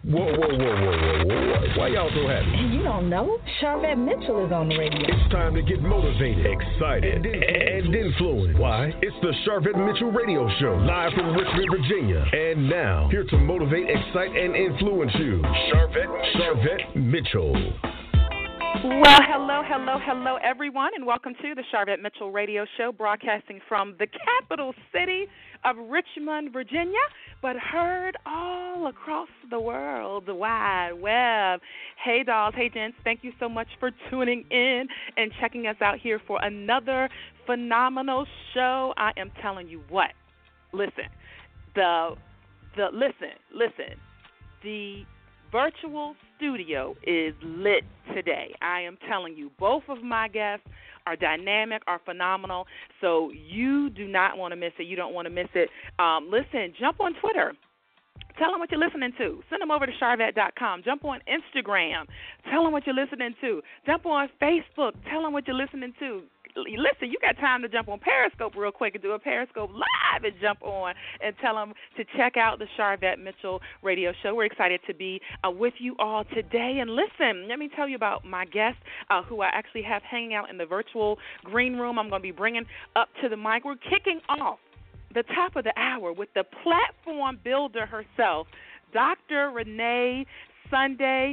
Whoa. Why y'all so happy? You don't know? Charvette Mitchell is on the radio. It's time to get motivated, excited, and influenced. Why? It's the Charvette Mitchell Radio Show, live from Richmond, Virginia. And now, here to motivate, excite, and influence you, Charvette Mitchell. Well, hello, everyone, and welcome to the Charvette Mitchell Radio Show, broadcasting from the capital city of Richmond, Virginia, but heard all across the world, the wide web. Hey, dolls, hey, gents, thank you so much for tuning in and checking us out here for another phenomenal show. I am telling you what, listen, the virtual studio is lit today. I am telling you, both of my guests are dynamic, are phenomenal, so you do not want to miss it. You don't want to miss it. Listen, jump on Twitter. Tell them what you're listening to. Send them over to Charvette.com. Jump on Instagram. Tell them what you're listening to. Jump on Facebook. Tell them what you're listening to. Listen, you got time to jump on Periscope real quick and do a Periscope Live and jump on and tell them to check out the Charvette Mitchell Radio Show. We're excited to be with you all today. And listen, let me tell you about my guest who I actually have hanging out in the virtual green room. I'm going to be bringing up to the mic. We're kicking off the top of the hour with the platform builder herself, Dr. Renee Sunday.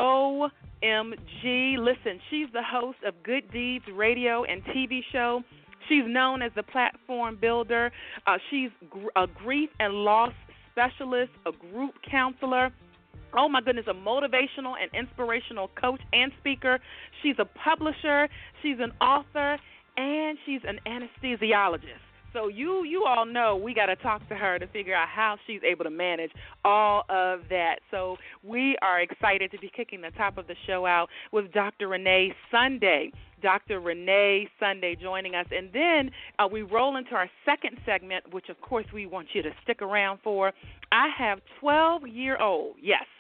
OMG. Listen, she's the host of Good Deeds Radio and TV show. She's known as the platform builder. She's a grief and loss specialist, a group counselor. Oh, my goodness, a motivational and inspirational coach and speaker. She's a publisher. She's an author, and she's an anesthesiologist. So you all know we got to talk to her to figure out how she's able to manage all of that. So we are excited to be kicking the top of the show out with Dr. Renee Sunday. Dr. Renee Sunday joining us. And then we roll into our second segment, which, of course, we want you to stick around for. I have 12-year-old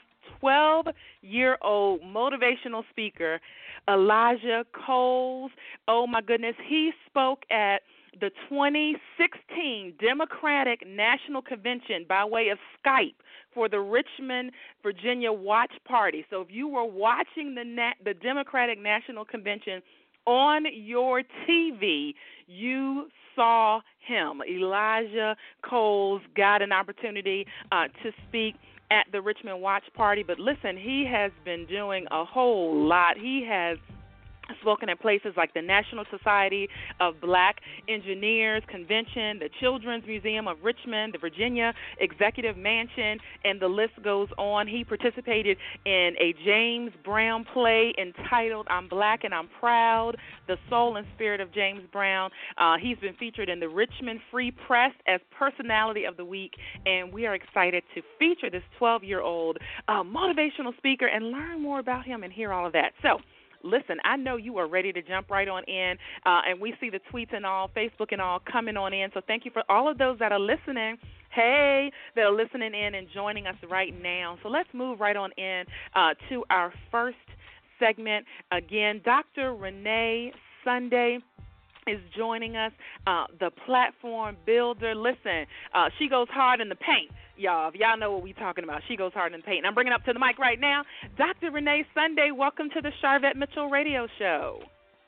motivational speaker Elijah Coles. Oh, my goodness. He spoke at the 2016 Democratic National Convention by way of Skype for the Richmond, Virginia Watch Party. So if you were watching the Democratic National Convention on your TV, you saw him. Elijah Coles got an opportunity to speak at the Richmond Watch Party. But listen, he has been doing a whole lot. He has spoken at places like the National Society of Black Engineers Convention, the Children's Museum of Richmond, the Virginia Executive Mansion, and the list goes on. He participated in a James Brown play entitled I'm Black and I'm Proud, the soul and spirit of James Brown. He's been featured in the Richmond Free Press as Personality of the Week, and we are excited to feature this 12-year-old motivational speaker and learn more about him and hear all of that. So, listen, I know you are ready to jump right on in, and we see the tweets and all, Facebook and all coming on in. So thank you for all of those that are listening. Hey, that are listening in and joining us right now. So let's move right on in to our first segment. Again, Dr. Renee Sunday is joining us, the platform builder. Listen, she goes hard in the paint. Y'all, if y'all know what we're talking about, she goes hard in the paint. I'm bringing up to the mic right now, Dr. Renee Sunday. Welcome to the Charvette Mitchell Radio Show.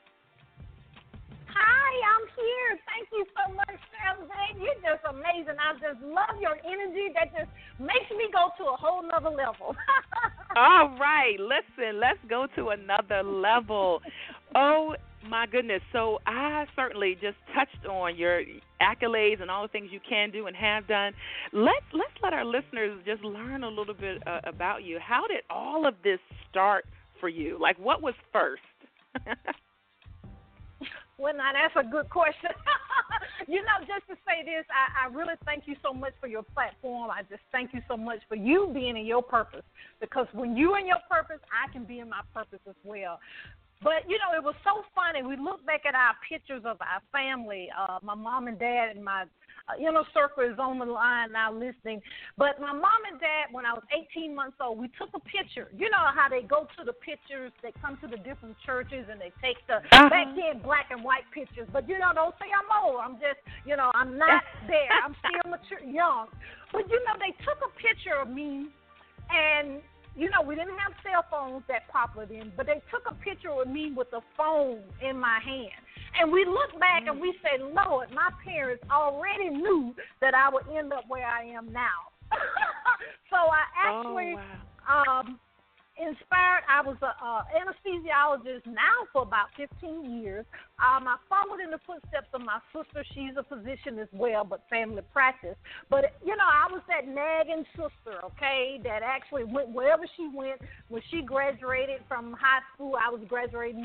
Hi, I'm here. Thank you so much, Charvette. You're just amazing. I just love your energy. That just makes me go to a whole nother level. All right, listen, let's go to another level. Oh, my goodness. So I certainly just touched on your accolades and all the things you can do and have done. Let's let our listeners just learn a little bit about you. How did all of this start for you? Like, what was first? Well, now that's a good question. Just to say this, I really thank you so much for your platform. I just thank you so much for you being in your purpose, because when you're in your purpose, I can be in my purpose as well. But, it was so funny. We look back at our pictures of our family, my mom and dad, and my inner circle is on the line now listening. But my mom and dad, when I was 18 months old, we took a picture. You know how they go to the pictures, they come to the different churches, and they take the back then black and white pictures. But, don't say I'm old. I'm just, I'm not there. I'm still mature, young. But, they took a picture of me And, we didn't have cell phones that popular then, but they took a picture of me with the phone in my hand. And we look back and we say, Lord, my parents already knew that I would end up where I am now. So I actually inspired. I was an anesthesiologist now for about 15 years. I followed in the footsteps of my sister. She's a physician as well, but family practice. But, I was that nagging sister, okay, that actually went wherever she went. When she graduated from high school, I was graduating.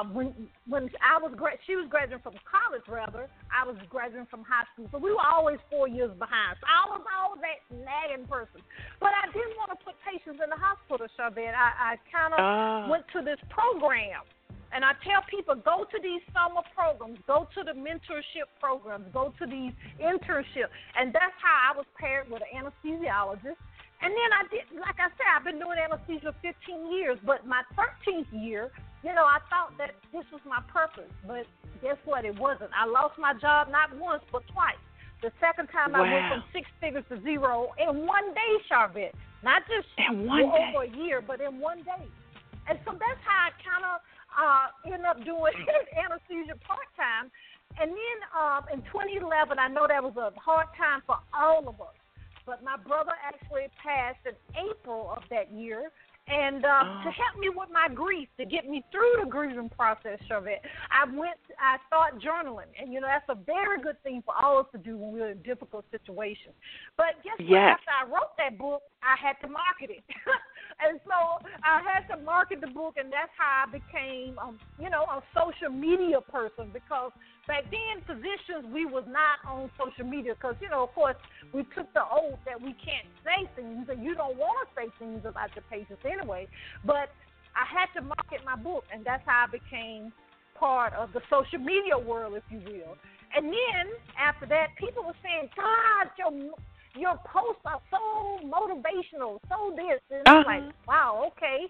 She was graduating from college, rather. I was graduating from high school. So we were always 4 years behind. So I was always that nagging person. But I didn't want to put patients in the hospital, Sharvette. I kind of went to this program. And I tell people, go to these summer programs, go to the mentorship programs, go to these internships. And that's how I was paired with an anesthesiologist. And then I did, like I said, I've been doing anesthesia 15 years. But my 13th year, I thought that this was my purpose. But guess what? It wasn't. I lost my job not once, but twice. The second time I went from 6 figures to zero in one day, Sharvette. Not just over a year, but in one day. And so that's how I kind of ended up doing anesthesia part-time. And then in 2011, I know that was a hard time for all of us. But my brother actually passed in April of that year. And to help me with my grief, to get me through the grieving process, Sharvette, I started journaling. And, that's a very good thing for all of us to do when we're in difficult situations. But guess what? After I wrote that book, I had to market it. And so I had to market the book, and that's how I became, a social media person, because back then, physicians, we was not on social media because, of course, we took the oath that we can't say things, and you don't want to say things about your patients anyway. But I had to market my book, and that's how I became part of the social media world, if you will. And then after that, people were saying, God, your posts are so motivational, so this. And I'm like, wow, okay.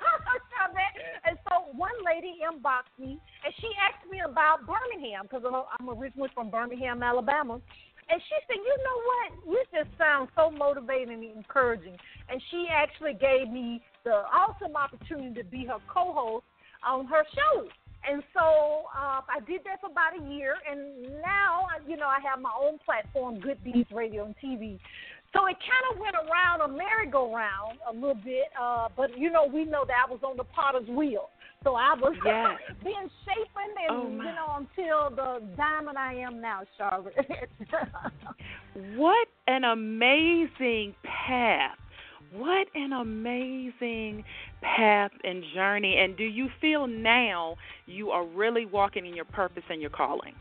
And so one lady inboxed me, and she asked me about Birmingham, because I'm originally from Birmingham, Alabama. And she said, you know what? You just sound so motivating and encouraging. And she actually gave me the awesome opportunity to be her co-host on her show. And so I did that for about a year, and now, I have my own platform, Good Deeds Radio and TV. So it kind of went around a merry-go-round a little bit, but, we know that I was on the potter's wheel. So I was being shapen and, until the diamond I am now, Sharvette. What an amazing path. What an amazing path and journey. And do you feel now you are really walking in your purpose and your calling?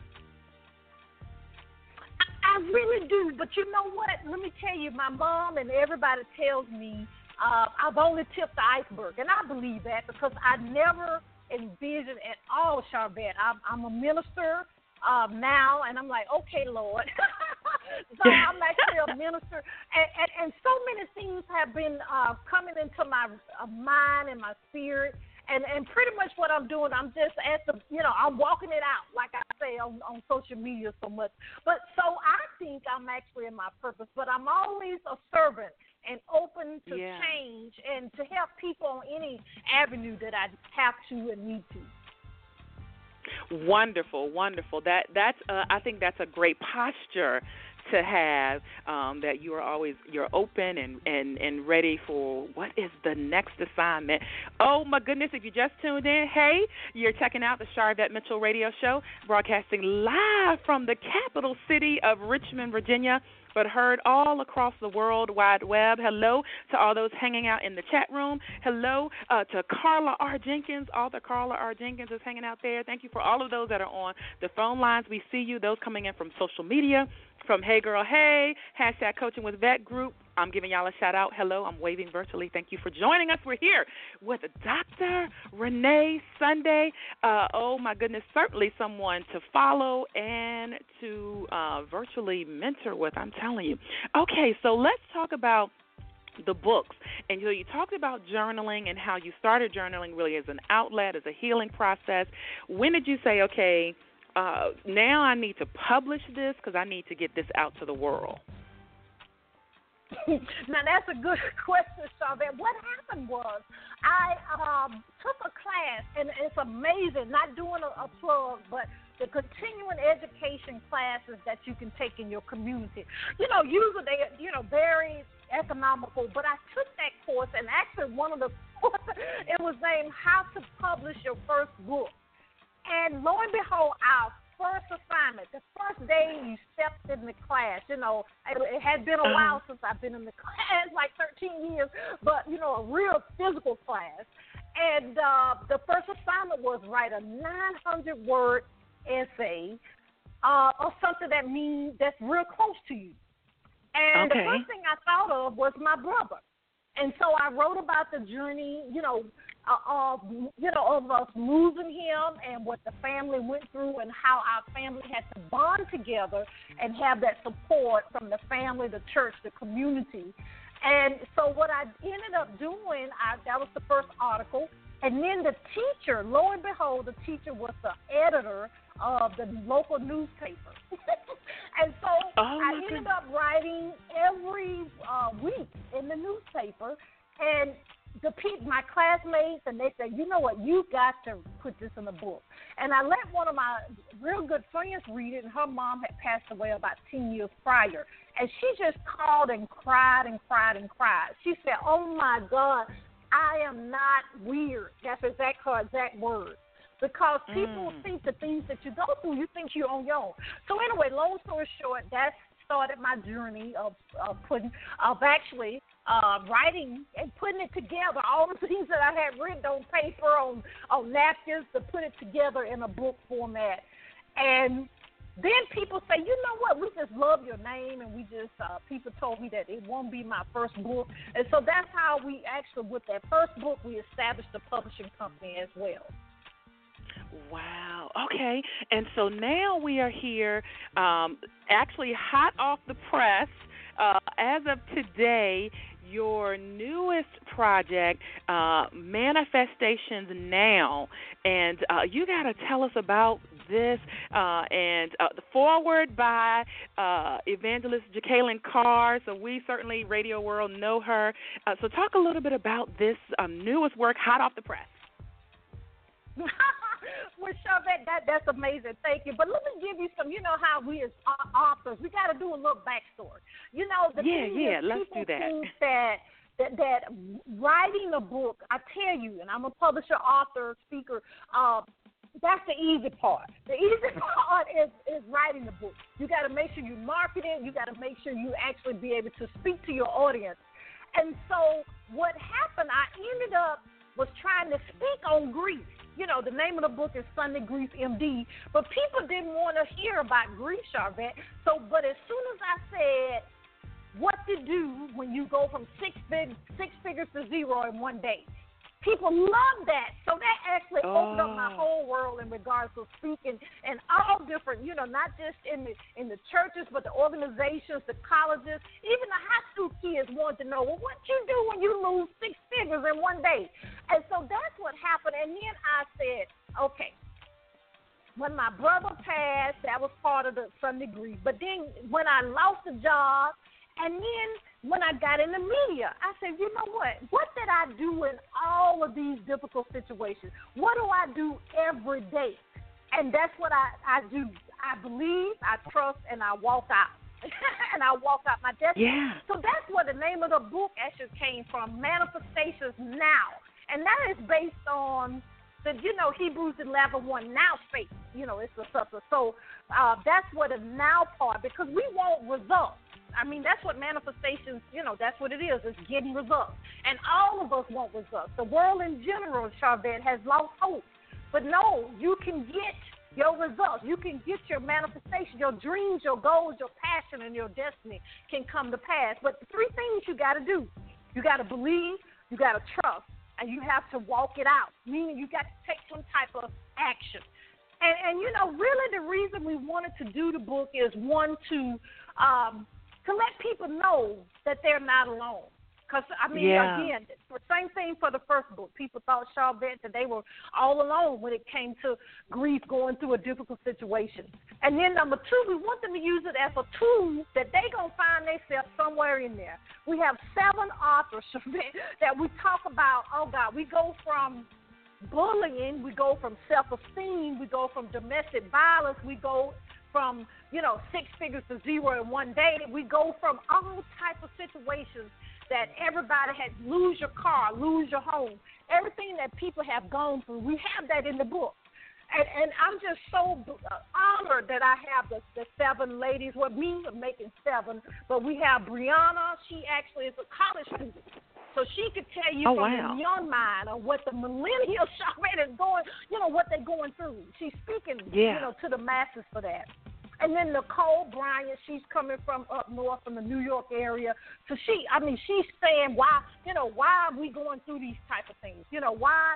I really do. But you know what? Let me tell you, my mom and everybody tells me I've only tipped the iceberg. And I believe that because I never envisioned at all, Sharvette. I'm a minister now, and I'm like, okay, Lord. So I'm actually a minister, and so many things have been coming into my mind and my spirit, and pretty much what I'm doing, I'm just I'm walking it out, like I say, on social media so much. But so I think I'm actually in my purpose, but I'm always a servant and open to change and to help people on any avenue that I have to and need to. Wonderful, wonderful. That's I think that's a great posture to have, that you're open and ready for what is the next assignment. Oh, my goodness, if you just tuned in, hey, you're checking out the Sharvette Mitchell Radio Show, broadcasting live from the capital city of Richmond, Virginia, but heard all across the World Wide Web. Hello to all those hanging out in the chat room. Hello to Carla R. Jenkins. Author Carla R. Jenkins is hanging out there. Thank you for all of those that are on the phone lines. We see you, those coming in from social media, from Hey Girl Hey, hashtag Coaching with Vet Group. I'm giving y'all a shout out. Hello, I'm waving virtually. Thank you for joining us. We're here with Dr. Renee Sunday. Oh, my goodness, certainly someone to follow and to virtually mentor with, I'm telling you. Okay, so let's talk about the books. And you talked about journaling and how you started journaling really as an outlet, as a healing process. When did you say, okay, now I need to publish this because I need to get this out to the world? Now, that's a good question, Charvette. What happened was I took a class, and it's amazing, not doing a plug, but the continuing education classes that you can take in your community. Usually they, very economical, but I took that course, and actually one of the courses, it was named How to Publish Your First Book. And lo and behold, our first assignment, the first day you stepped in the class, it had been a while since I've been in the class, like 13 years, but, a real physical class. And the first assignment was write a 900-word essay or something that's real close to you. And the first thing I thought of was my brother. And so I wrote about the journey, of us losing him and what the family went through and how our family had to bond together and have that support from the family, the church, the community. And so what I ended up doing, that was the first article. And then the teacher, lo and behold, the teacher was the editor of the local newspaper. And so I ended up writing every week in the newspaper. And my classmates, and they said, you know what, you got to put this in a book. And I let one of my real good friends read it, and her mom had passed away about 10 years prior. And she just called and cried and cried and cried. She said, oh, my God, I am not weird. That's her exact words. Because people think the things that you go through, you think you're on your own. So anyway, long story short, that started my journey of actually writing and putting it together, all the things that I had written on paper, on napkins, to put it together in a book format. And then people say, you know what, we just love your name, and we just, people told me that it won't be my first book. And so that's how we actually, with that first book, we established a publishing company as well. Wow. Okay. And so now we are here, actually hot off the press. As of today, your newest project, Manifestations Now. And you got to tell us about this. And the foreword by evangelist Jekalyn Carr. So we certainly, Radio World, know her. So talk a little bit about this newest work, hot off the press. Well, Charvette, that's amazing. Thank you. But let me give you some, how we as authors, we got to do a little backstory. The thing is, let's do that. Think that writing a book, I tell you, and I'm a publisher, author, speaker, that's the easy part. The easy part is writing the book. You got to make sure you market it. You got to make sure you actually be able to speak to your audience. And so what happened, I ended up was trying to speak on grief. The name of the book is Sunday Grief MD, but people didn't want to hear about grief, Charvette. But as soon as I said what to do when you go from six figures to zero in one day, people love that. So that actually opened up my whole world in regards to speaking and all different, not just in the churches, but the organizations, the colleges, even the high school kids wanted to know, well, what you do when you lose six figures in one day? And so that's what happened. And then I said, okay, when my brother passed, that was part of the Sunday grief. But then when I lost a job, and then when I got in the media, I said, you know what? What did I do in all of these difficult situations? What do I do every day? And that's what I do. I believe, I trust, and I walk out. And I walk out my destiny. Yeah. So that's where the name of the book actually came from, Manifestations Now. And that is based on the, Hebrews 11:1, now faith. It's a substance. So that's what the now part, because we want results. I mean, that's what manifestations, that's what it is. It's getting results. And all of us want results. The world in general, Charvette, has lost hope. But no, you can get your results. You can get your manifestation. Your dreams, your goals, your passion, and your destiny can come to pass. But the three things you got to do. You got to believe, you got to trust, and you have to walk it out, meaning you got to take some type of action. And really the reason we wanted to do the book is, one, to let people know that they're not alone. Because, again, the same thing for the first book. People thought Sharvette that they were all alone when it came to grief, going through a difficult situation. And then number two, we want them to use it as a tool that they going to find themselves somewhere in there. We have 7 authors that we talk about, we go from bullying, we go from self-esteem, we go from domestic violence, we go from, 6 figures to zero in one day. We go from all types of situations that everybody has, lose your car, lose your home, everything that people have gone through. We have that in the book. And I'm just so honored that I have the 7 ladies. Well, me making 7, but we have Brianna. She actually is a college student. So she could tell you from the young mind of what the millennial Sharvette is going, what they're going through. She's speaking, to the masses for that. And then Nicole Bryant, she's coming from up north from the New York area. So she's saying why are we going through these type of things? Why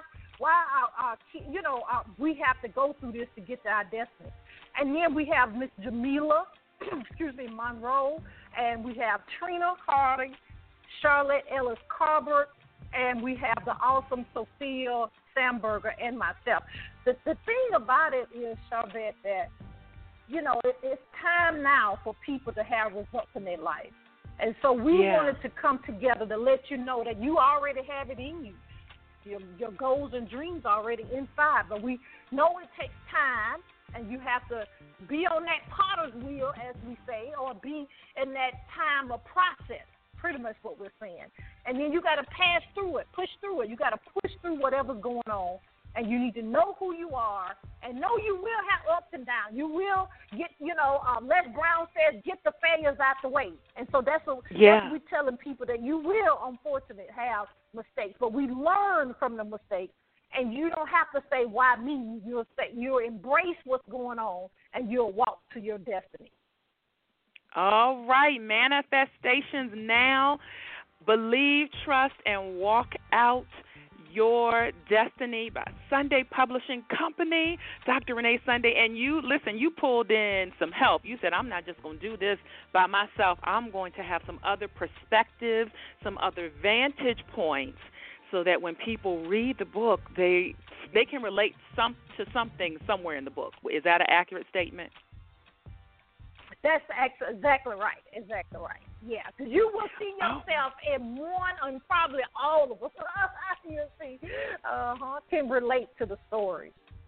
we have to go through this to get to our destiny. And then we have Miss Jamila, Monroe, and we have Trina Harding, Charlotte Ellis Carbert, and we have the awesome Sophia Samberger and myself. The thing about it is, Sharvette, that it's time now for people to have results in their life. And so we wanted to come together to let you know that you already have it in you. Your goals and dreams are already inside. But we know it takes time, and you have to be on that potter's wheel, as we say, or be in that time of process, pretty much what we're saying. And then you got to pass through it, push through it. You got to push through whatever's going on. And you need to know who you are and know you will have ups and downs. You will get, Les Brown says, get the failures out the way. And so that's what we're telling people, that you will, unfortunately, have mistakes. But we learn from the mistakes, and you don't have to say, why me? You'll embrace what's going on, and you'll walk to your destiny. All right, manifestations now. Believe, trust, and walk out your destiny by Sunday Publishing Company, Dr. Renee Sunday. And you pulled in some help. You said, I'm not just going to do this by myself. I'm going to have some other perspectives, some other vantage points, so that when people read the book, they can relate to something somewhere in the book. Is that an accurate statement? That's exactly right. Exactly right. Yeah, because you will see yourself in one, and probably all of us, you'll see, can relate to the story.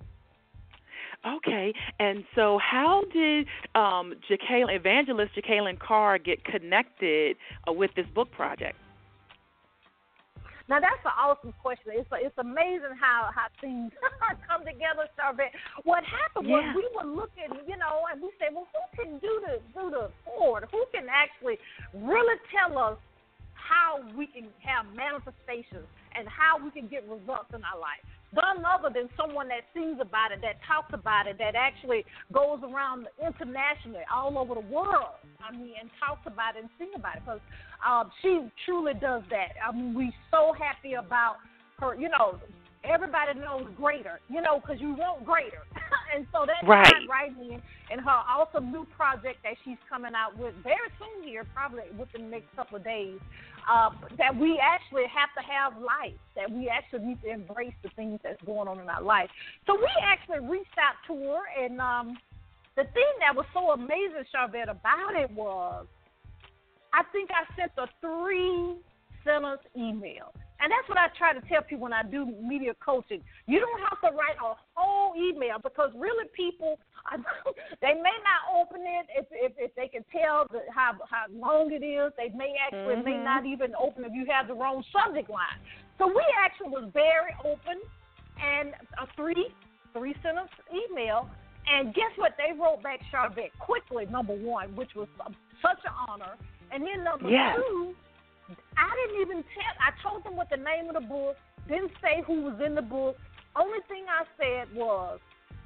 Okay, and so how did Evangelist Jekalyn Carr get connected with this book project? Now, that's an awesome question. It's amazing how things come together, Sharvette. What happened was we were looking, and we said, well, who can do the forward? Who can actually really tell us how we can have manifestations and how we can get results in our life? None other than someone that sings about it, that talks about it, that actually goes around internationally, all over the world, and talks about it and sings about it, because she truly does that. We're so happy about her. Everybody knows greater, because you want greater. And so that's right in her awesome new project that she's coming out with very soon here, probably within the next couple of days, that we actually have to have life, that we actually need to embrace the things that's going on in our life. So we actually reached out to her, and the thing that was so amazing, Sharvette, about it was, I think I sent a 3-sentence email. And that's what I try to tell people when I do media coaching. You don't have to write a whole email, because really people, they may not open it if they can tell how long it is. They may actually may not even open if you have the wrong subject line. So we actually was very open, and a 3-sentence email. And guess what? They wrote back, Sharvette, quickly, number one, which was such an honor. And then number two, I didn't even I told them what the name of the book, didn't say who was in the book. Only thing I said was,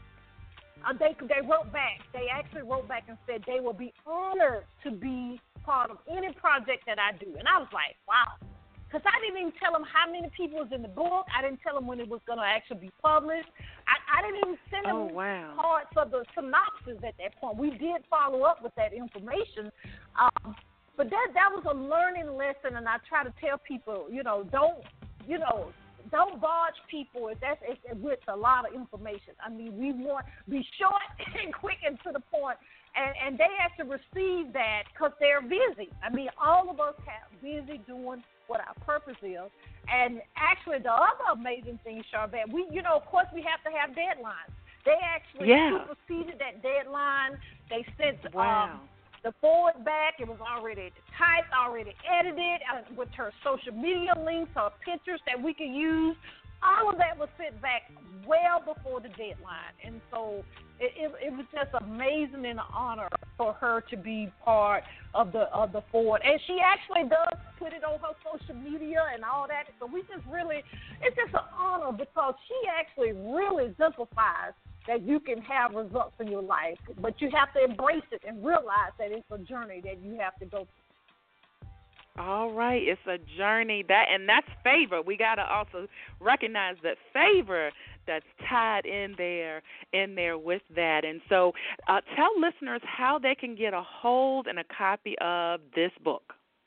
they wrote back. They actually wrote back and said they will be honored to be part of any project that I do. And I was like, wow. Because I didn't even tell them how many people was in the book. I didn't tell them when it was going to actually be published. I didn't even send them parts of the synopsis at that point. We did follow up with that information. But that was a learning lesson, and I try to tell people, don't barge people it's with a lot of information. I mean, we want to be short and quick and to the point, and they have to receive that because they're busy. I mean, all of us have busy doing what our purpose is. And actually, the other amazing thing, Sharvette, of course, we have to have deadlines. They actually superseded that deadline. They sent the forward back. It was already typed, already edited, with her social media links, her pictures that we could use. All of that was sent back well before the deadline. And so it was just amazing and an honor for her to be part of the forward. And she actually does put it on her social media and all that. So it's just an honor because she actually really exemplifies that you can have results in your life, but you have to embrace it and realize that it's a journey that you have to go through. All right, it's a journey, and that's favor. We got to also recognize that favor that's tied in there with that. And so tell listeners how they can get a hold and a copy of this book.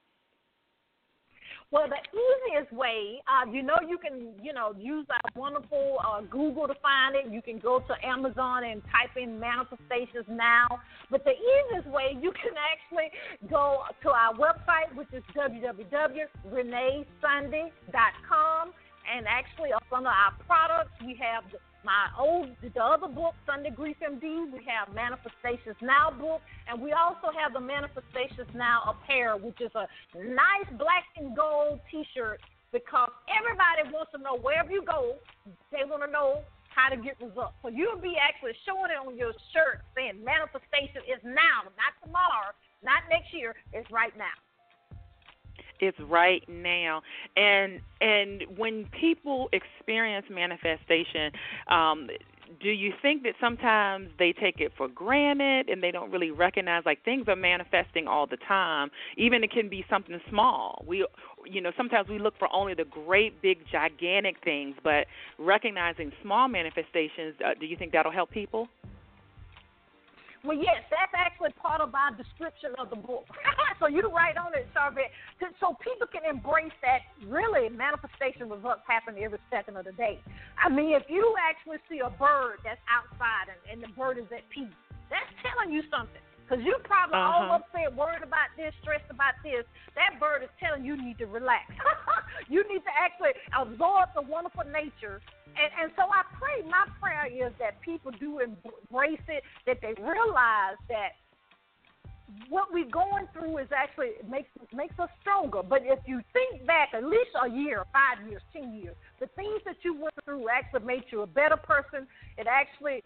Well, the easiest way, you can, use our wonderful Google to find it. You can go to Amazon and type in Manifestations Now. But the easiest way, you can actually go to our website, which is www.reneesunday.com. And actually, up under our products, we have the other book, Sunday Grief MD. We have Manifestations Now book, and we also have the Manifestations Now apparel, which is a nice black and gold T-shirt because everybody wants to know wherever you go, they want to know how to get results. So you'll be actually showing it on your shirt saying manifestation is now, not tomorrow, not next year, it's right now. It's right now. And when people experience manifestation, do you think that sometimes they take it for granted and they don't really recognize like things are manifesting all the time? Even it can be something small. Sometimes we look for only the great, big, gigantic things, but recognizing small manifestations, do you think that'll help people? Well, yes, that's actually part of our description of the book. So you're right on it, Sharvette. So people can embrace that really manifestation results happen every second of the day. I mean, if you actually see a bird that's outside and the bird is at peace, that's telling you something. Because you're probably all upset, worried about this, stressed about this. That bird is telling you need to relax. You need to actually absorb the wonderful nature. And so I pray, my prayer is that people do embrace it, that they realize that what we're going through is actually makes us stronger. But if you think back at least a year, 5 years, 10 years, the things that you went through actually made you a better person. It actually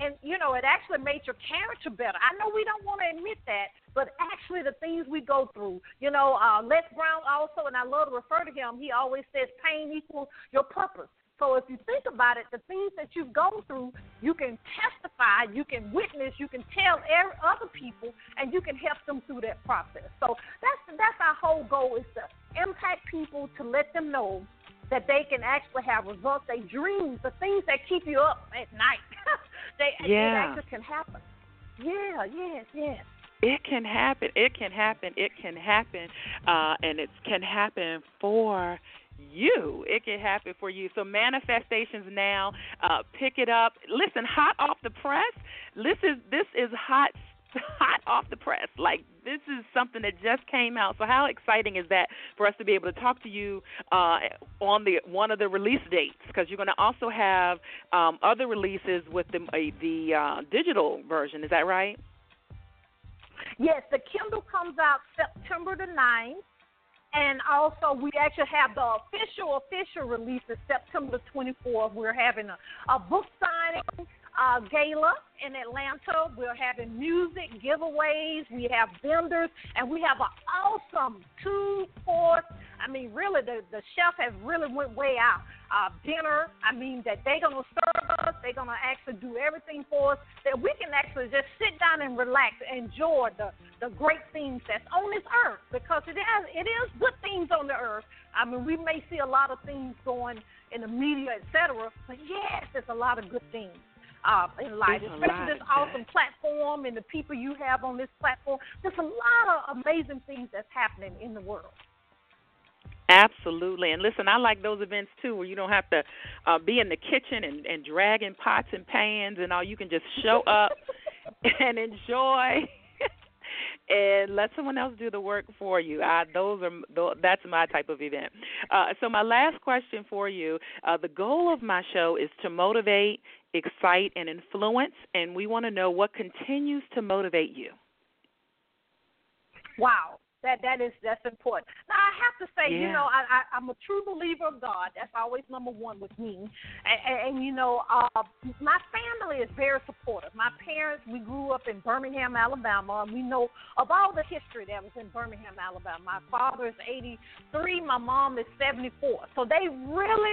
made your character better. I know we don't want to admit that, but actually the things we go through, Les Brown also, and I love to refer to him, he always says pain equals your purpose. So if you think about it, the things that you've gone through, you can testify, you can witness, you can tell other people, and you can help them through that process. So that's our whole goal, is to impact people, to let them know that they can actually have results, their dreams, the things that keep you up at night. It actually can happen. Yeah, yes. It can happen. And it can happen for you. It can happen for you. So Manifestations Now, pick it up. Listen, hot off the press. This is hot off the press. Like, this is something that just came out. So how exciting is that for us to be able to talk to you on one of the release dates? Because you're going to also have other releases with the digital version. Is that right? Yes, the Kindle comes out September the 9th. And also, we actually have the official release is September the 24th. We're having a book signing gala in Atlanta. We're having music giveaways. We have vendors, and we have an awesome 2-course. I mean, really, the chef has really went way out. Dinner, that they're going to serve us. They're going to actually do everything for us, that we can actually just sit down and relax, enjoy the great things that's on this earth, because it is good things on the earth. We may see a lot of things going in the media, et cetera, but yes, there's a lot of good things. in life, especially this awesome platform and the people you have on this platform. There's a lot of amazing things that's happening in the world. Absolutely. And listen, I like those events, too, where you don't have to be in the kitchen and dragging pots and pans and all. You can just show up and enjoy and let someone else do the work for you. That's my type of event. So my last question for you, the goal of my show is to motivate, excite, and influence, and we want to know what continues to motivate you. Wow. That's important. Now, I have to say, I'm a true believer of God. That's always number one with me. And my family is very supportive. My parents, we grew up in Birmingham, Alabama, and we know of all the history that was in Birmingham, Alabama. My father is 83. My mom is 74. So they really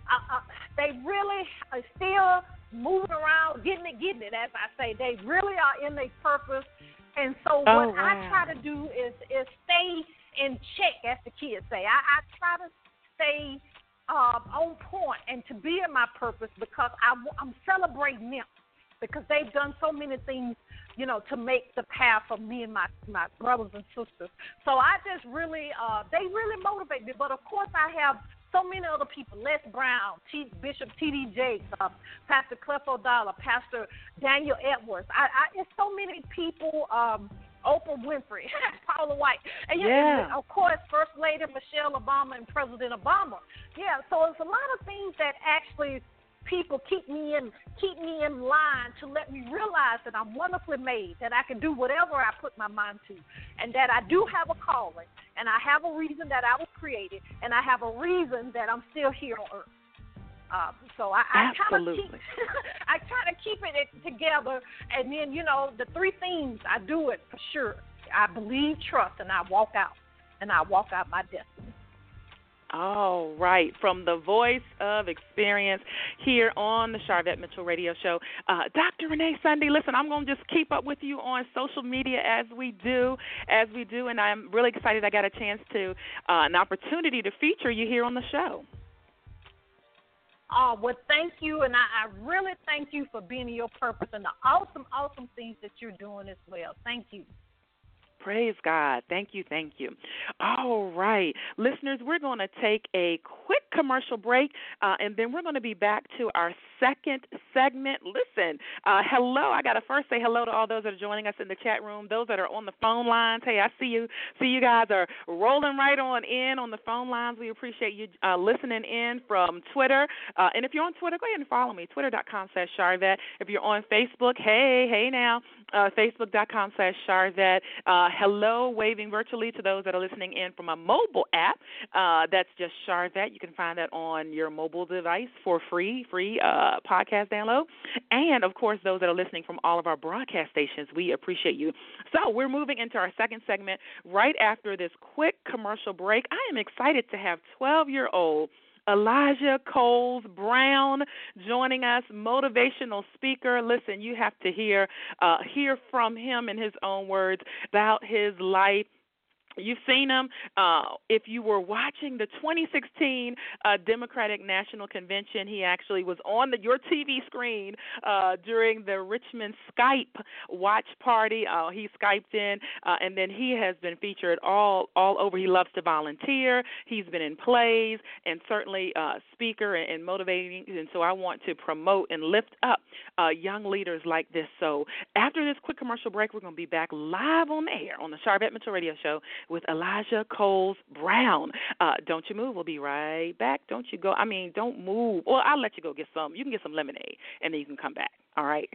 are still moving around, getting it, as I say. They really are in their purpose. And so what I try to do is stay in check, as the kids say. I try to stay on point and to be in my purpose because I'm celebrating them because they've done so many things, to make the path for me and my brothers and sisters. So I just really, they really motivate me. But, of course, I have so many other people, Les Brown, Bishop T.D. Jakes, Pastor Clef O'Donnell, Pastor Daniel Edwards. It's so many people, Oprah Winfrey, Paula White, and of course, First Lady Michelle Obama and President Obama. Yeah, so it's a lot of things that actually people keep me in line to let me realize that I'm wonderfully made, that I can do whatever I put my mind to, and that I do have a calling, and I have a reason that I was created, and I have a reason that I'm still here on earth. So I try to keep it together, and then, the three things, I do it for sure. I believe, trust, and I walk out my destiny. All right. From the voice of experience here on the Sharvette Mitchell Radio Show, Dr. Renee Sunday, listen, I'm going to just keep up with you on social media as we do, and I'm really excited I got a chance to, an opportunity to feature you here on the show. Oh, well, thank you, and I really thank you for being in your purpose and the awesome, awesome things that you're doing as well. Thank you. Praise God. Thank you. All right. Listeners, we're going to take a quick commercial break, and then we're going to be back to our second segment. Listen, hello. I got to first say hello to all those that are joining us in the chat room, those that are on the phone lines. Hey, I see you. You guys are rolling right on in on the phone lines. We appreciate you listening in from Twitter. And if you're on Twitter, go ahead and follow me, twitter.com/Sharvette. If you're on Facebook, hey now, facebook.com/Sharvette. Hello, waving virtually to those that are listening in from a mobile app. That's just Sharvette. You can find that on your mobile device for free podcast download. And, of course, those that are listening from all of our broadcast stations, we appreciate you. So we're moving into our second segment right after this quick commercial break. I am excited to have 12-year-old Elijah Coles Brown joining us, motivational speaker. Listen, you have to hear from him in his own words about his life. You've seen him if you were watching the 2016 Democratic National Convention. He actually was on your TV screen during the Richmond Skype watch party. He Skyped in, and then he has been featured all over. He loves to volunteer. He's been in plays and certainly speaker and motivating. And so I want to promote and lift up young leaders like this. So after this quick commercial break, we're going to be back live on air on the Sharvette Mitchell Radio Show with Elijah Coles Brown. Don't you move. We'll be right back. Don't you go. Don't move. Well, I'll let you go get some. You can get some lemonade, and then you can come back. All right?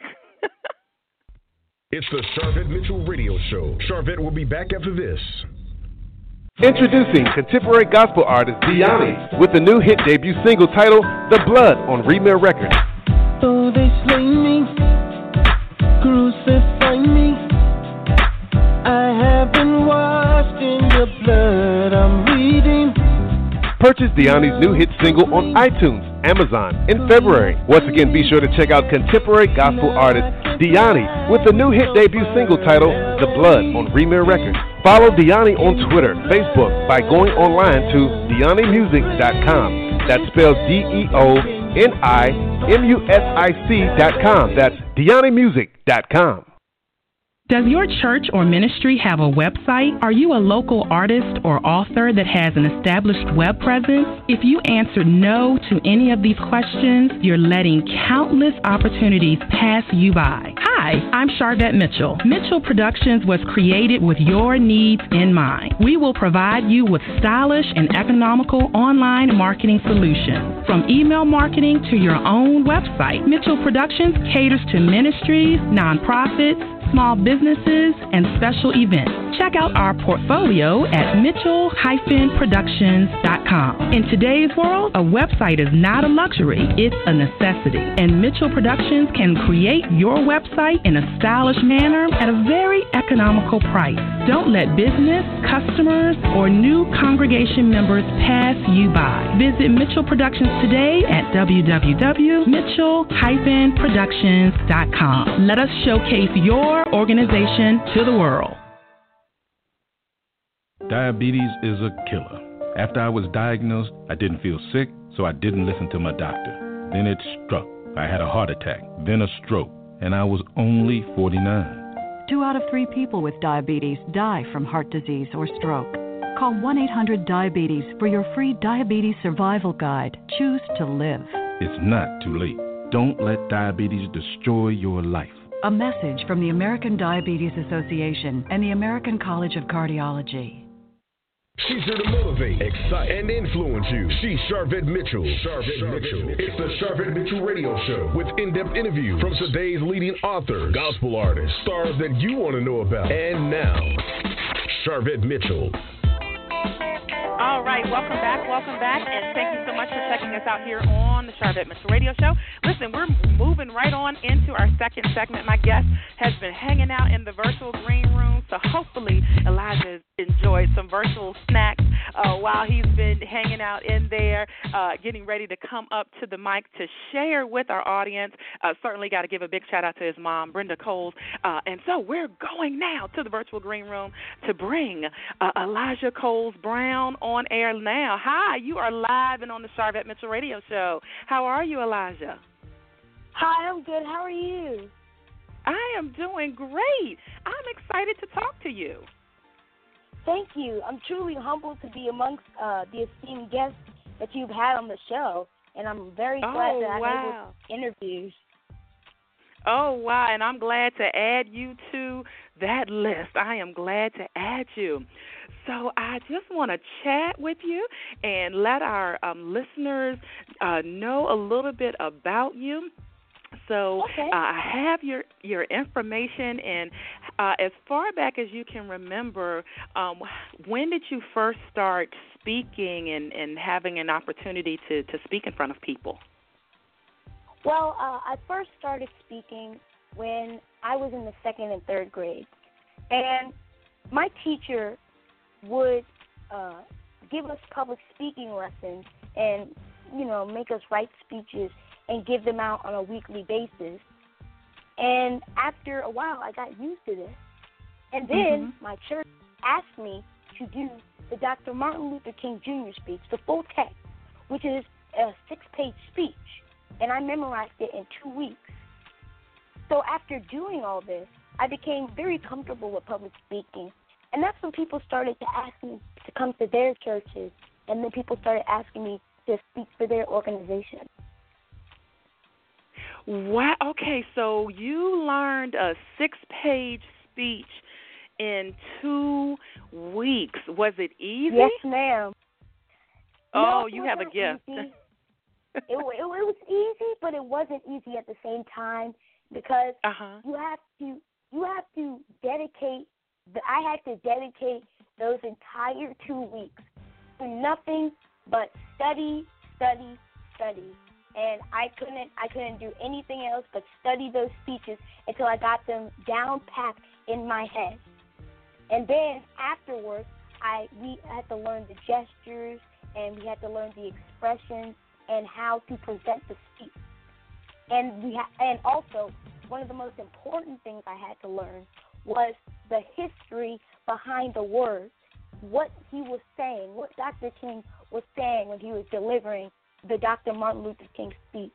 It's the Sharvette Mitchell Radio Show. Sharvette will be back after this. Introducing contemporary gospel artist Diani with the new hit debut single titled The Blood on Remare Records. Though they slay me, crucify me, I have been washed in the blood I'm reading. Purchase Diani's new hit single on iTunes, Amazon in February. Once again, be sure to check out contemporary gospel artist Diani with the new hit debut single titled The Blood on Remare Records. Follow Diani on Twitter, Facebook by going online to DianiMusic.com. That's spelled DeoNimusic.com. DeaniMusic.com. That's DeaniMusic.com. Does your church or ministry have a website? Are you a local artist or author that has an established web presence? If you answered no to any of these questions, you're letting countless opportunities pass you by. Hi, I'm Charvette Mitchell. Mitchell Productions was created with your needs in mind. We will provide you with stylish and economical online marketing solutions. From email marketing to your own website, Mitchell Productions caters to ministries, nonprofits, small businesses, and special events. Check out our portfolio at mitchell-productions.com. In today's world, a website is not a luxury, it's a necessity. And Mitchell Productions can create your website in a stylish manner at a very economical price. Don't let business, customers, or new congregation members pass you by. Visit Mitchell Productions today at www.mitchell-productions.com. Let us showcase your organization to the world. Diabetes is a killer. After I was diagnosed, I didn't feel sick, so I didn't listen to my doctor. Then it struck. I had a heart attack, then a stroke, and I was only 49. 2 out of 3 people with diabetes die from heart disease or stroke. Call 1-800-DIABETES for your free diabetes survival guide. Choose to live. It's not too late. Don't let diabetes destroy your life. A message from the American Diabetes Association and the American College of Cardiology. She's here to motivate, excite, and influence you. She's Charvette Mitchell. It's the Charvette Mitchell Radio Show with in-depth interviews from today's leading authors, gospel artists, stars that you want to know about. And now, Charvette Mitchell. All right, welcome back, and thank you so much for checking us out here on the Charvette Mitchell Radio Show. Listen, we're moving right on into our second segment. My guest has been hanging out in the virtual green room, so hopefully Elijah enjoyed some virtual snacks while he's been hanging out in there, getting ready to come up to the mic to share with our audience. Certainly got to give a big shout-out to his mom, Brenda Coles. And so we're going now to the virtual green room to bring Elijah Coles Brown on air now. Hi, you are live and on the Charvette Mitchell Radio Show. How are you, Elijah? Hi, I'm good. How are you? I am doing great. I'm excited to talk to you. Thank you. I'm truly humbled to be amongst the esteemed guests that you've had on the show, and I'm very glad that I'm able to interviews. Oh, wow, and I'm glad to add you to that list. I am glad to add you. So I just want to chat with you and let our listeners know a little bit about you. So I have your information, and as far back as you can remember, when did you first start speaking and having an opportunity to speak in front of people? Well, I first started speaking when I was in the 2nd and 3rd grade, and my teacher would give us public speaking lessons and, make us write speeches and give them out on a weekly basis. And after a while, I got used to this. And then my church asked me to do the Dr. Martin Luther King Jr. speech, the full text, which is a 6-page speech. And I memorized it in 2 weeks. So after doing all this, I became very comfortable with public speaking. And that's when people started to ask me to come to their churches. And then people started asking me to speak for their organization. Wow. Okay, so you learned a 6-page speech in 2 weeks. Was it easy? Yes, ma'am. Oh, no, you have a gift. It was easy, but it wasn't easy at the same time because you have to dedicate. I had to dedicate those entire 2 weeks to nothing but study. And I couldn't do anything else but study those speeches until I got them down packed in my head. And then afterwards, we had to learn the gestures and we had to learn the expressions and how to present the speech. And also, one of the most important things I had to learn was the history behind the words, what he was saying, what Dr. King was saying when he was delivering the Dr. Martin Luther King speech.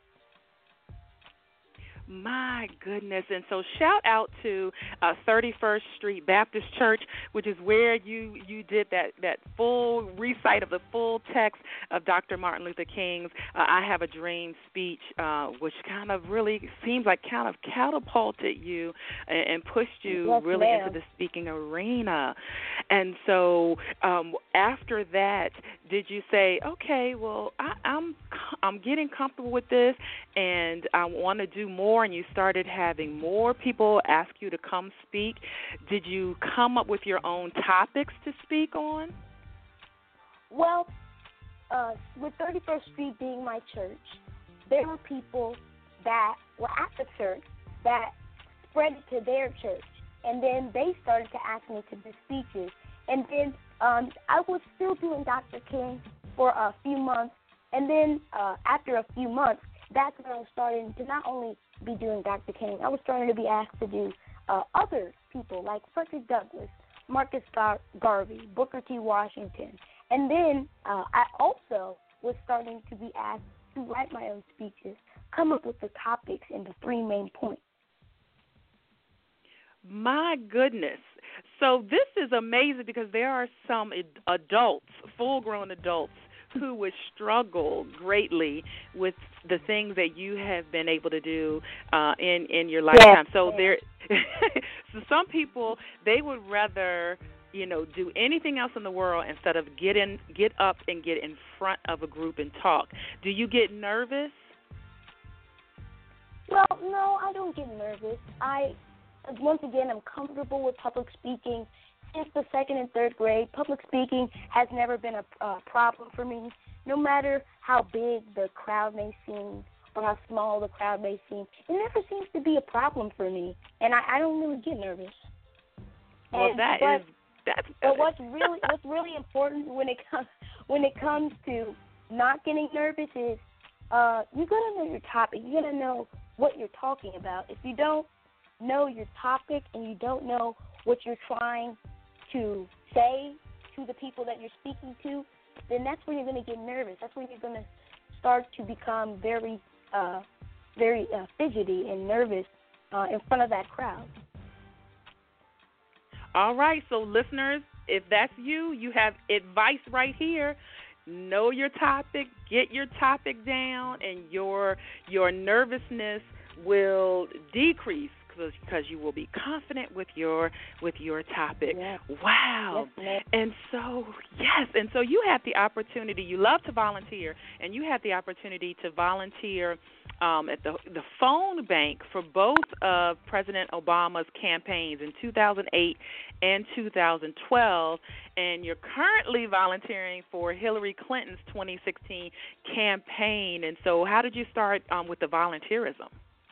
My goodness. And so shout out to 31st Street Baptist Church, which is where you did that full recite of the full text of Dr. Martin Luther King's I Have a Dream speech, which kind of really seems like kind of catapulted you and pushed you into the speaking arena. And so after that, did you say, okay, well, I'm getting comfortable with this and I want to do more, and you started having more people ask you to come speak? Did you come up with your own topics to speak on? Well, with 31st Street being my church, there were people that were at the church that spread it to their church, and then they started to ask me to do speeches. And then I was still doing Dr. King for a few months, and then after a few months, that's when I was starting to not only be doing Dr. King, I was starting to be asked to do other people like Frederick Douglass, Marcus Garvey, Booker T. Washington. And then I also was starting to be asked to write my own speeches, come up with the topics and the 3 main points. My goodness. So this is amazing because there are some adults, full-grown adults, who would struggle greatly with the things that you have been able to do in your lifetime. Yes. So there, so some people, they would rather, do anything else in the world instead of get up and get in front of a group and talk. Do you get nervous? Well, no, I don't get nervous. Once again, I'm comfortable with public speaking. Since the 2nd and 3rd grade, public speaking has never been a problem for me. No matter how big the crowd may seem or how small the crowd may seem, it never seems to be a problem for me, and I don't really get nervous. Well, that's but what's really important when it comes to not getting nervous is you gotta know your topic. You gotta know what you're talking about. If you don't know your topic and you don't know what you're trying to say to the people that you're speaking to, then that's when you're going to get nervous. That's when you're going to start to become very fidgety and nervous in front of that crowd. All right, so listeners, if that's you, you have advice right here. Know your topic, get your topic down, and your nervousness will decrease because you will be confident with your topic. Yes. Wow. Yes, and so you have the opportunity. You love to volunteer, and you have the opportunity to volunteer at the phone bank for both of President Obama's campaigns in 2008 and 2012, and you're currently volunteering for Hillary Clinton's 2016 campaign. And so how did you start with the volunteerism?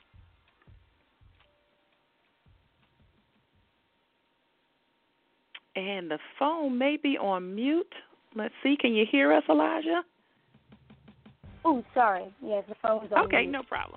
And the phone may be on mute. Let's see. Can you hear us, Elijah? Oh, sorry. Yes, the phone was on mute. Okay, no problem.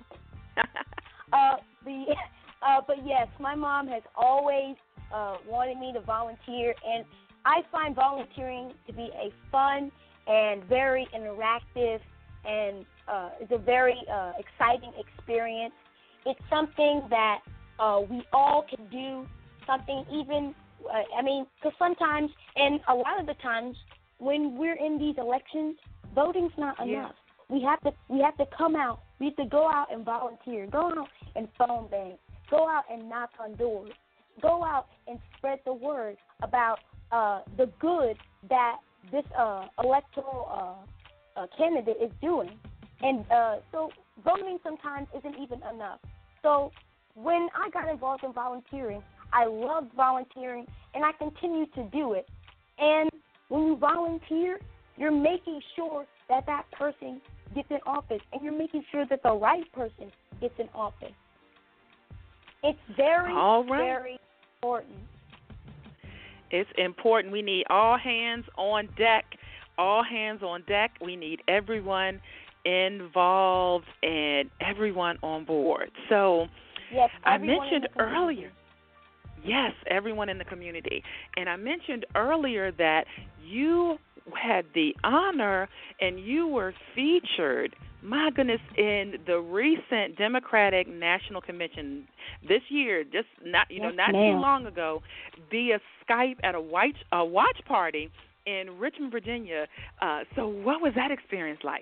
But yes, my mom has always wanted me to volunteer, and I find volunteering to be a fun and very interactive, and it's a very exciting experience. It's something that we all can do, something even. Because sometimes, and a lot of the times, when we're in these elections, voting's not enough. We have to come out. We have to go out and volunteer. Go out and phone bank. Go out and knock on doors. Go out and spread the word about the good that this electoral candidate is doing. And so voting sometimes isn't even enough. So when I got involved in volunteering, I loved volunteering, and I continue to do it. And when you volunteer, you're making sure that person gets in office, and you're making sure that the right person gets in office. It's very, very important. It's important. We need all hands on deck. All hands on deck. We need everyone involved and everyone on board. So yes, I mentioned earlier. Yes, everyone in the community. And I mentioned earlier that you had the honor and you were featured, my goodness, in the recent Democratic National Convention this year, just not too long ago, via Skype at a watch party in Richmond, Virginia. So what was that experience like?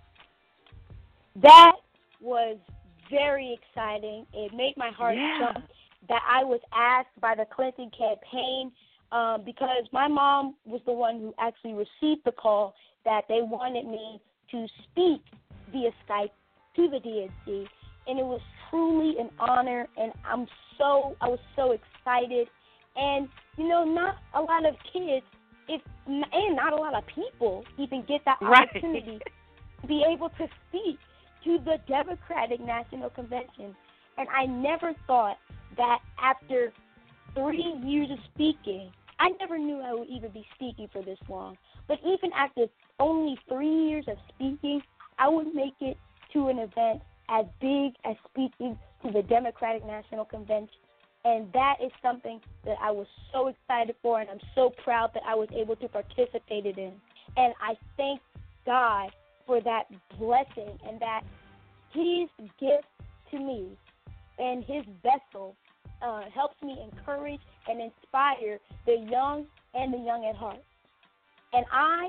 That was very exciting. It made my heart jump that I was asked by the Clinton campaign because my mom was the one who actually received the call that they wanted me to speak via Skype to the DNC, and it was truly an honor, and I was so excited. And not a lot of kids, and not a lot of people even get that opportunity to be able to speak to the Democratic National Convention. And I never thought that after 3 years of speaking, I never knew I would even be speaking for this long. But even after only 3 years of speaking, I would make it to an event as big as speaking to the Democratic National Convention. And that is something that I was so excited for, and I'm so proud that I was able to participate in. And I thank God for that blessing and that his gift to me and his vessel helps me encourage and inspire the young and the young at heart. And I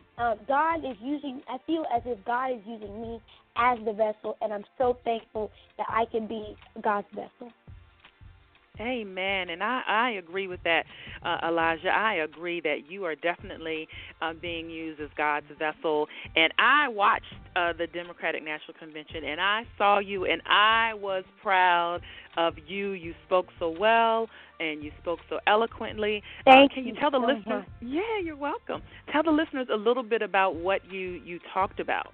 feel as if God is using me as the vessel, and I'm so thankful that I can be God's vessel. Amen. And I agree with that, Elijah. I agree that you are definitely being used as God's vessel. And I watched the Democratic National Convention, and I saw you, and I was proud of you. You spoke so well, and you spoke so eloquently. Can you tell the listeners? Yeah, you're welcome. Tell the listeners a little bit about what you talked about.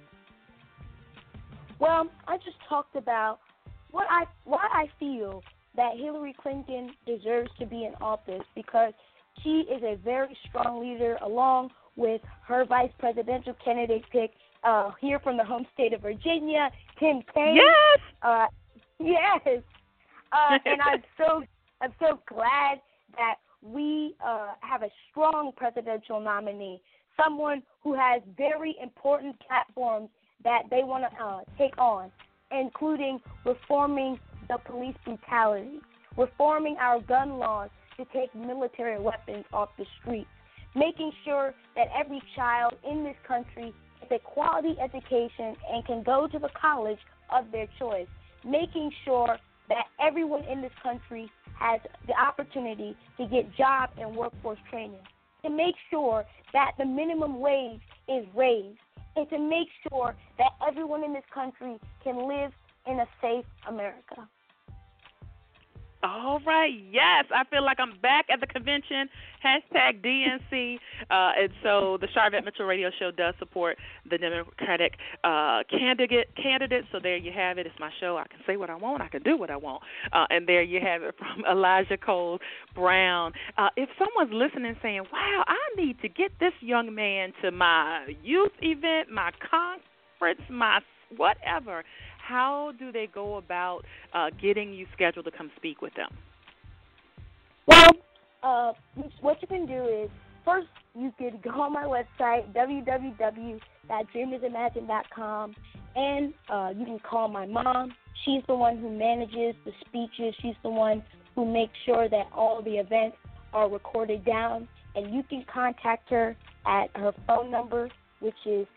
Well, I just talked about why I feel that Hillary Clinton deserves to be in office, because she is a very strong leader, along with her vice presidential candidate pick here from the home state of Virginia, Tim Kaine. Yes. Yes. And I'm so glad that we have a strong presidential nominee, someone who has very important platforms that they want to take on, including reforming the police brutality, reforming our gun laws to take military weapons off the streets, making sure that every child in this country gets a quality education and can go to the college of their choice, making sure that everyone in this country has the opportunity to get job and workforce training, to make sure that the minimum wage is raised, and to make sure that everyone in this country can live in a safe America. All right, yes. I feel like I'm back at the convention, #DNC. And so the Sharvette Mitchell Radio Show does support the Democratic candidate. So there you have it. It's my show. I can say what I want. I can do what I want. And there you have it from Elijah Cole Brown. If someone's listening saying, wow, I need to get this young man to my youth event, my conference, my whatever, how do they go about getting you scheduled to come speak with them? Well, what you can do is, first, you can go on my website, www.dreamersimagine.com, and you can call my mom. She's the one who manages the speeches. She's the one who makes sure that all the events are recorded down, and you can contact her at her phone number, which is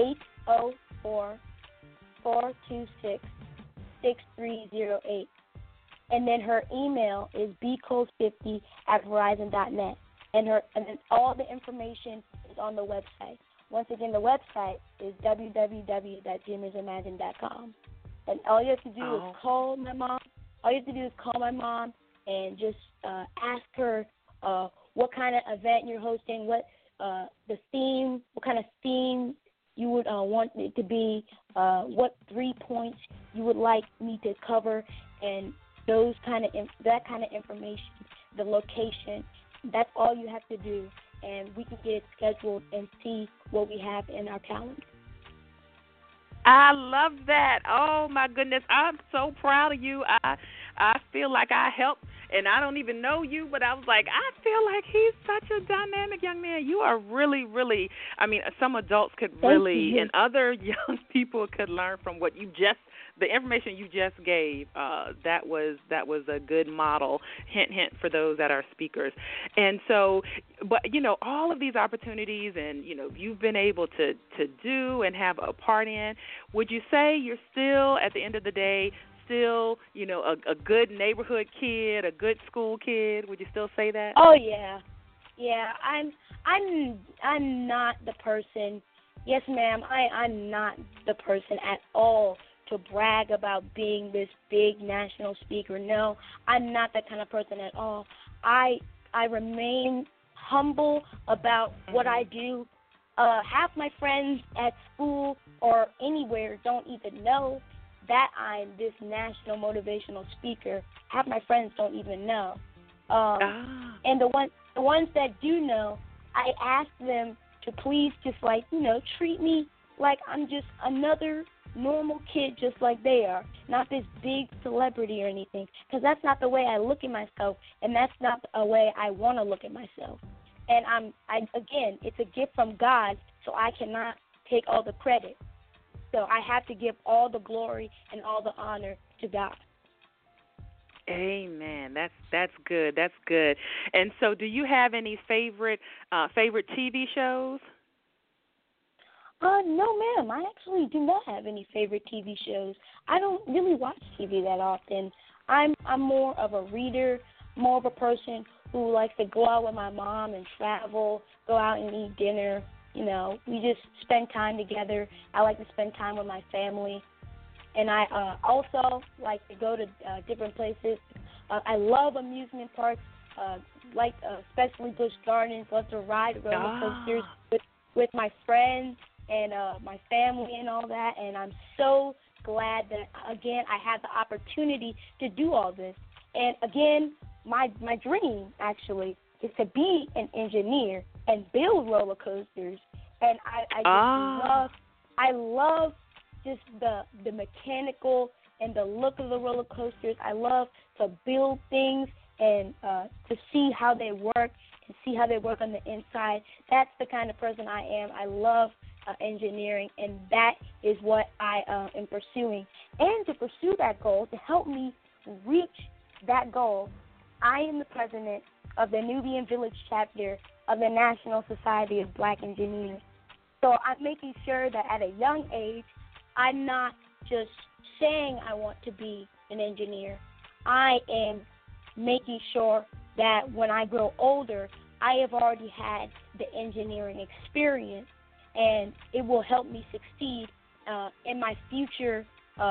804-426-6308. And then her email is bclose50@verizon.net. And then all the information is on the website. Once again, the website is www.dreamersimagine.com. And all you have to do is call my mom. All you have to do is call my mom and just ask her what kind of event you're hosting, what the theme, what kind of theme you would want it to be, what 3 points you would like me to cover, and that kind of information, the location. That's all you have to do, and we can get it scheduled and see what we have in our calendar. I love that. Oh, my goodness. I'm so proud of you. I feel like I helped and I don't even know you, but I was like, I feel like he's such a dynamic young man. You are really, really, I mean, some adults could really, and other young people could learn from what you just, the information you just gave. That was a good model, hint, for those that are speakers. And so, but, you know, all of these opportunities and, you know, you've been able to do and have a part in, would you say you're still, at the end of the day, still, you know, a good neighborhood kid, a good school kid? Would you still say that? Oh yeah, yeah. I'm not the person. Yes, ma'am. I'm not the person at all to brag about being this big national speaker. No, I'm not that kind of person at all. I remain humble about what I do. Half my friends at school or anywhere don't even know that I'm this national motivational speaker. Half my friends don't even know. And the ones that do know, I ask them to please just, like, you know, treat me like I'm just another normal kid just like they are, not this big celebrity or anything, because that's not the way I look at myself, and that's not a way I want to look at myself. And again, it's a gift from God, so I cannot take all the credit. So I have to give all the glory and all the honor to God. Amen. That's good. That's good. And so, do you have any favorite TV shows? No, ma'am. I actually do not have any favorite TV shows. I don't really watch TV that often. I'm more of a reader, more of a person who likes to go out with my mom and travel, go out and eat dinner. You know, we just spend time together. I like to spend time with my family. And I also like to go to different places. I love amusement parks, especially Busch Gardens. Love to ride roller coasters with my friends and my family and all that. And I'm so glad that, again, I had the opportunity to do all this. And, again, my dream, actually, is to be an engineer and build roller coasters. And I love just the mechanical and the look of the roller coasters. I love to build things and to see how they work and see how they work on the inside. That's the kind of person I am. I love engineering, and that is what I am pursuing. And to pursue that goal, to help me reach that goal, I am the president of the Nubian Village chapter of the National Society of Black Engineers. So I'm making sure that at a young age, I'm not just saying I want to be an engineer. I am making sure that when I grow older, I have already had the engineering experience, and it will help me succeed in my future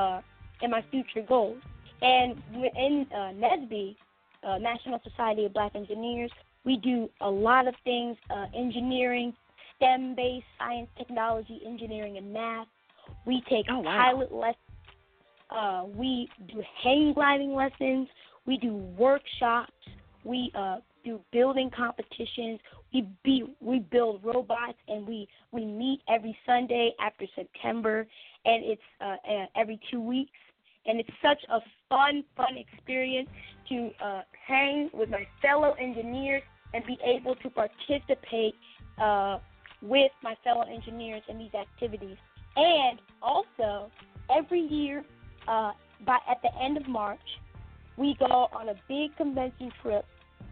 goals. And within NSBE, National Society of Black Engineers, we do a lot of things, engineering, STEM-based science, technology, engineering, and math. We take pilot lessons. We do hang gliding lessons. We do workshops. We do building competitions. We build robots, and we meet every Sunday after September, and it's every 2 weeks. And it's such a fun experience to hang with my fellow engineers and be able to participate with my fellow engineers in these activities. And also, every year, at the end of March, we go on a big convention trip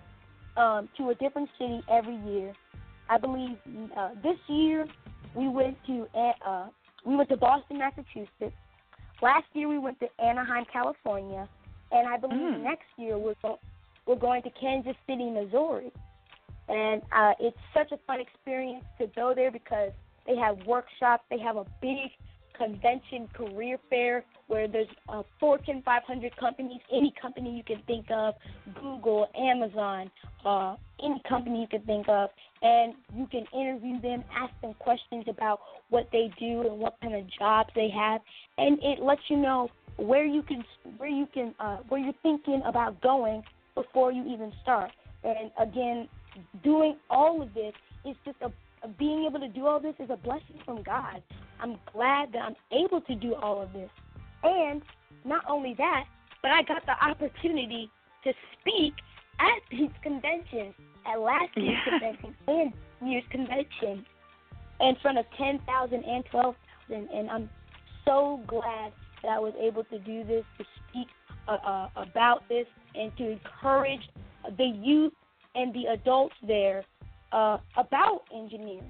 to a different city every year. I believe this year we went to Boston, Massachusetts. Last year we went to Anaheim, California, and I believe next year we're going to Kansas City, Missouri. And it's such a fun experience to go there because they have workshops. They have a big convention career fair where there's Fortune 500 companies, any company you can think of, Google, Amazon, any company you can think of, and you can interview them, ask them questions about what they do and what kind of jobs they have, and it lets you know where you're thinking about going before you even start. And again, doing all of this is just being able to do all this is a blessing from God. I'm glad that I'm able to do all of this. And not only that, but I got the opportunity to speak at these conventions, at last year's convention and year's convention, in front of 10,000 and 12,000. And I'm so glad that I was able to do this, to speak about this, and to encourage the youth and the adults there about engineering.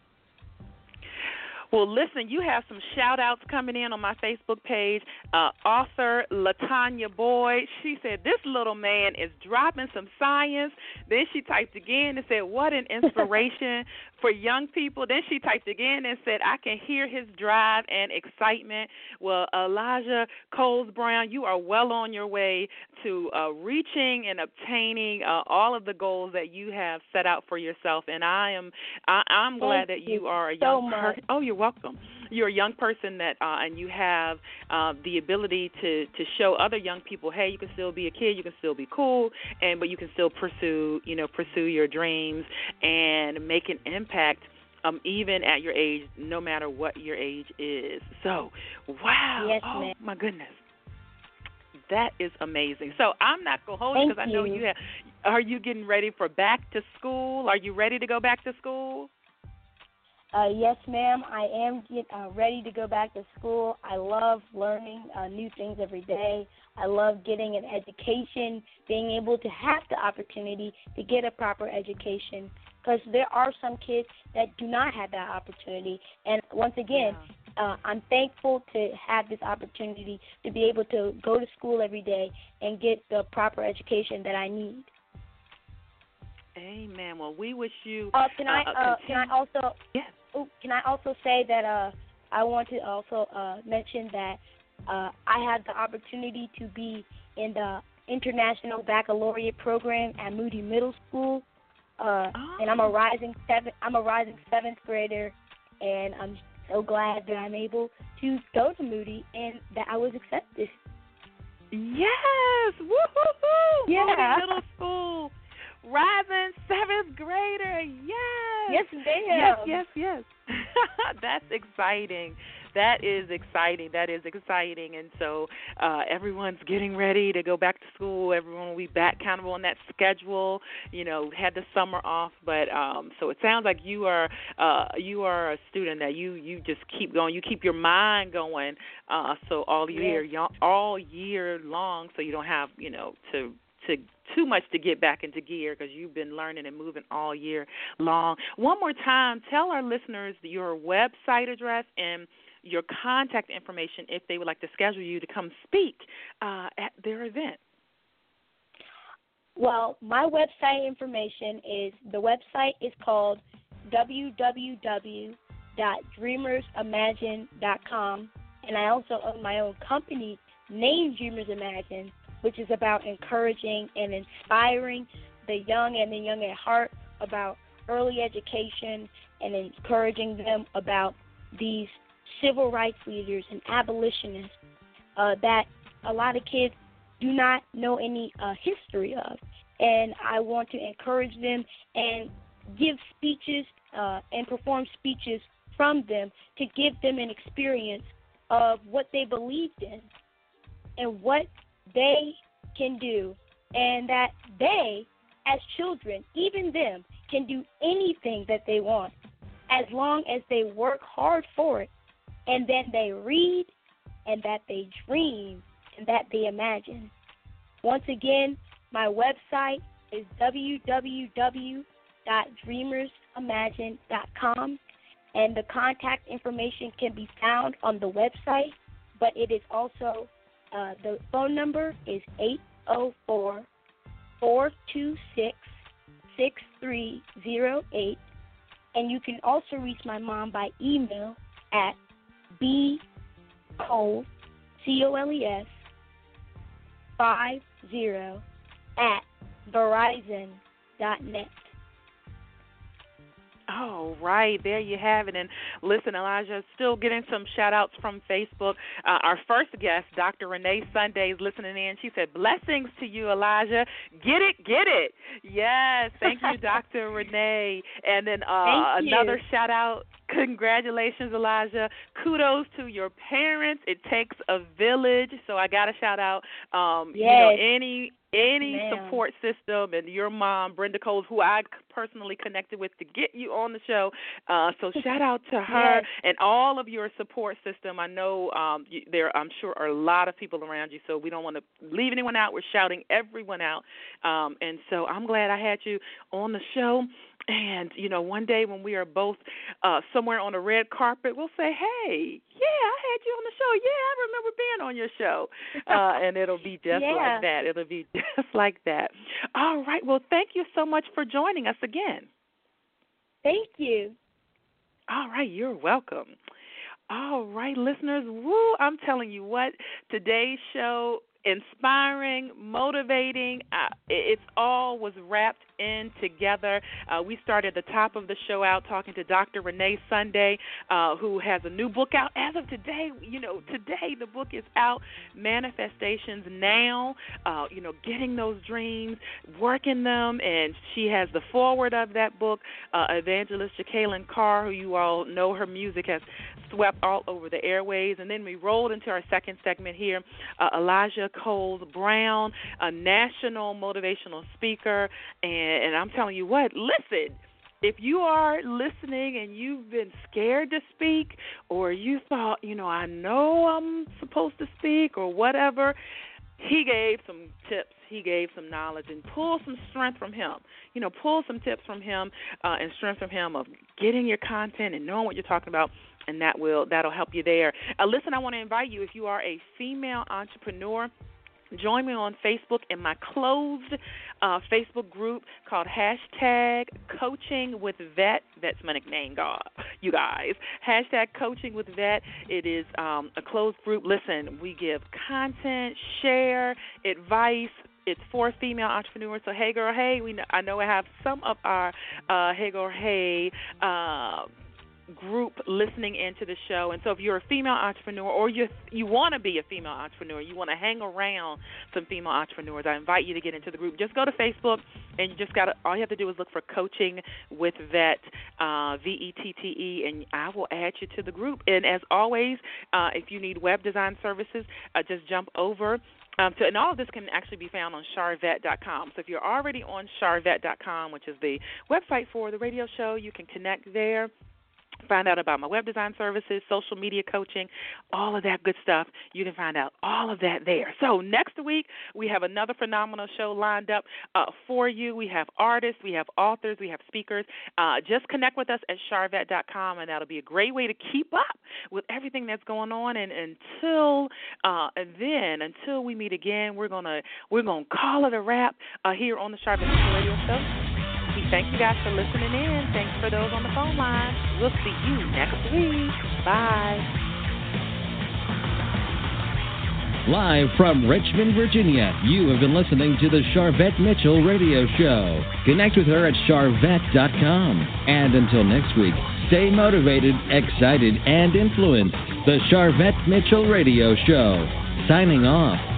Well, listen, you have some shout-outs coming in on my Facebook page. Author LaTanya Boyd, she said, this little man is dropping some science. Then she typed again and said, what an inspiration for young people. Then she typed again and said, I can hear his drive and excitement. Well, Elijah Coles-Brown, you are well on your way to reaching and obtaining all of the goals that you have set out for yourself. And I'm glad that you are a young person. Oh, you're welcome. You're a young person that, and you have the ability to show other young people, hey, you can still be a kid, you can still be cool, but you can still pursue your dreams and make an impact, even at your age, no matter what your age is. So, wow, yes, oh ma'am. My goodness, that is amazing. So I'm not gonna hold you because I know you have. Are you getting ready for back to school? Are you ready to go back to school? Yes, ma'am. I am ready to go back to school. I love learning new things every day. I love getting an education, being able to have the opportunity to get a proper education, because there are some kids that do not have that opportunity. And once again, I'm thankful to have this opportunity to be able to go to school every day and get the proper education that I need. Amen. Well, we wish you. Can I also? Yes. Can I also say that I want to also mention that I had the opportunity to be in the International Baccalaureate program at Moody Middle School, and I'm a rising seventh grader, and I'm so glad that I'm able to go to Moody and that I was accepted. Yes, woo-hoo-hoo! Yeah. Moody Middle School. Rising seventh grader, yes. Yes, ma'am. Yes. That's exciting. That is exciting. And so everyone's getting ready to go back to school. Everyone will be back kind of on that schedule. Had the summer off, but so it sounds like you are a student that you just keep going. You keep your mind going. So all year long, so you don't have to too much to get back into gear, because you've been learning and moving all year long. One more time, tell our listeners your website address and your contact information if they would like to schedule you to come speak at their event. Well, my website information is called www.dreamersimagine.com, and I also own my own company named Dreamers Imagine, which is about encouraging and inspiring the young and the young at heart about early education and encouraging them about these civil rights leaders and abolitionists that a lot of kids do not know any history of. And I want to encourage them and give speeches and perform speeches from them to give them an experience of what they believed in and what they can do, and that they, as children, even them, can do anything that they want as long as they work hard for it, and then they read, and that they dream, and that they imagine. Once again, my website is www.dreamersimagine.com, and the contact information can be found on the website, but it is also the phone number is 804-426-6308, and you can also reach my mom by email at bcoles, COLES, 50@verizon.net. Oh, right. There you have it. And listen, Elijah, still getting some shout-outs from Facebook. Our first guest, Dr. Renee Sunday, is listening in. She said, blessings to you, Elijah. Get it. Yes. Thank you, Dr. Renee. And then another shout-out Congratulations, Elijah. Kudos to your parents. It takes a village, so I got to shout out any support system, and your mom, Brenda Coles, who I personally connected with to get you on the show. So shout out to her and all of your support system. I know there, I'm sure, are a lot of people around you, so we don't want to leave anyone out. We're shouting everyone out. And so I'm glad I had you on the show. And, one day when we are both somewhere on a red carpet, we'll say, hey, I had you on the show. Yeah, I remember being on your show. And it'll be just like that. It'll be just like that. All right. Well, thank you so much for joining us again. Thank you. All right. You're welcome. All right, listeners. Woo, I'm telling you what, today's show, inspiring, motivating, it all was wrapped in together. We started the top of the show out talking to Dr. Renee Sunday, who has a new book out as of today. Today the book is out, Manifestations Now, getting those dreams, working them, and she has the foreword of that book, Evangelist Jacqueline Carr, who you all know, her music has swept all over the airways. And then we rolled into our second segment here, Elijah Coles Brown, a national motivational speaker. And I'm telling you what, listen, if you are listening and you've been scared to speak, or you thought, I know I'm supposed to speak or whatever, he gave some tips. He gave some knowledge, and pull some strength from him. Pull some tips from him and strength from him of getting your content and knowing what you're talking about, and that'll help you there. Listen, I want to invite you, if you are a female entrepreneur, join me on Facebook in my closed Facebook group called #Coaching with Vet. That's my nickname, you guys. #Coaching with Vet. It is a closed group. Listen, we give content, share, advice. It's for female entrepreneurs. So, hey, girl, hey. I know I have some of our hey, girl, hey group listening into the show. And so if you're a female entrepreneur, or you want to be a female entrepreneur, you want to hang around some female entrepreneurs, I invite you to get into the group. Just go to Facebook, and all you have to do is look for Coaching with Vet, VETTE, and I will add you to the group. And as always, if you need web design services, just jump over. And all of this can actually be found on charvet.com. So if you're already on charvet.com, which is the website for the radio show, you can connect there. Find out about my web design services, social media coaching, all of that good stuff. You can find out all of that there. So next week, we have another phenomenal show lined up for you. We have artists, we have authors, we have speakers. Just connect with us at charvet.com, and that'll be a great way to keep up with everything that's going on. And until we meet again, we're gonna call it a wrap here on the Charvet Radio Show. We thank you guys for listening in. Thanks for those on the phone line. We'll see you next week. Bye. Live from Richmond, Virginia, you have been listening to the Charvette Mitchell Radio Show. Connect with her at charvette.com. And until next week, stay motivated, excited, and influenced. The Charvette Mitchell Radio Show. Signing off.